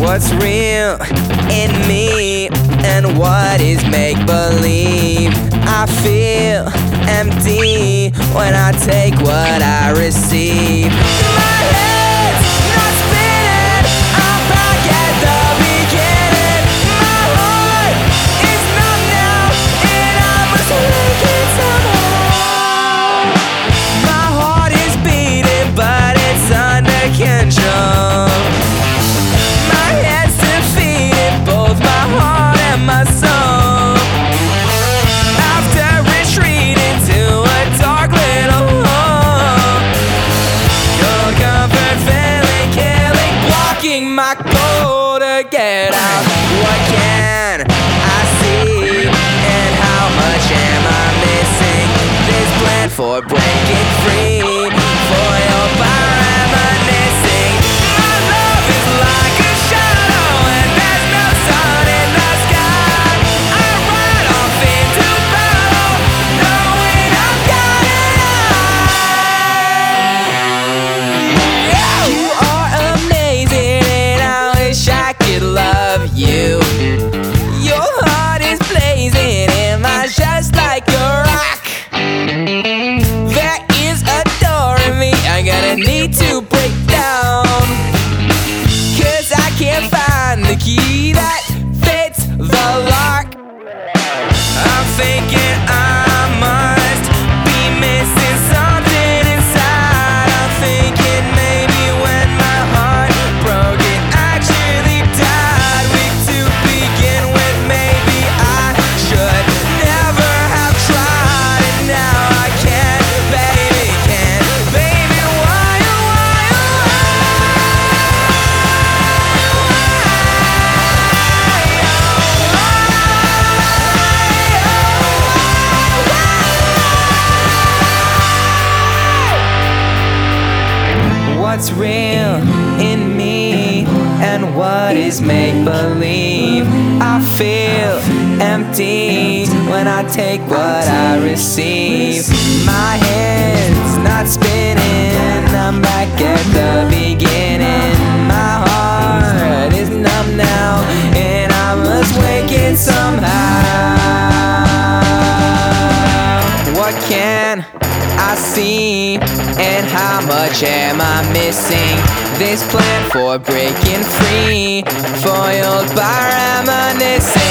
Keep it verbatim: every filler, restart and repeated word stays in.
What's real in me and what is make-believe? I feel empty when I take what I receive. My head's not spinning, I'm back at the beginning. My heart is numb now and I must wake it somehow. My heart is beating but it's under control. My soul, after retreating to a dark little hole, your comfort failing, killing, blocking my goal to get out. What can I see and how much am I missing? This plan for breaking free, for your power am I missing. My love is like a shadow and there's no sun in the sky. I ride off into battle, knowing I've got it all. You are amazing and I wish I could love you. Your heart is blazing and mine's just like a rock. There is a door in me I'm gonna need to break down, 'cause I can't find the key that fits the lock. I'm thinking I must be missing something inside. I'm thinking maybe when my heart broke it actually died. Weak to begin with, maybe I should never have tried. And now I can't, baby, can't, baby, why, why, what's real in me and what is make-believe? I feel empty when I take what I receive. My head's not spinning, I'm back at the beginning. My heart is numb now and I must wake it somehow. What can I see and how much am I missing? This plan for breaking free, foiled by reminiscing.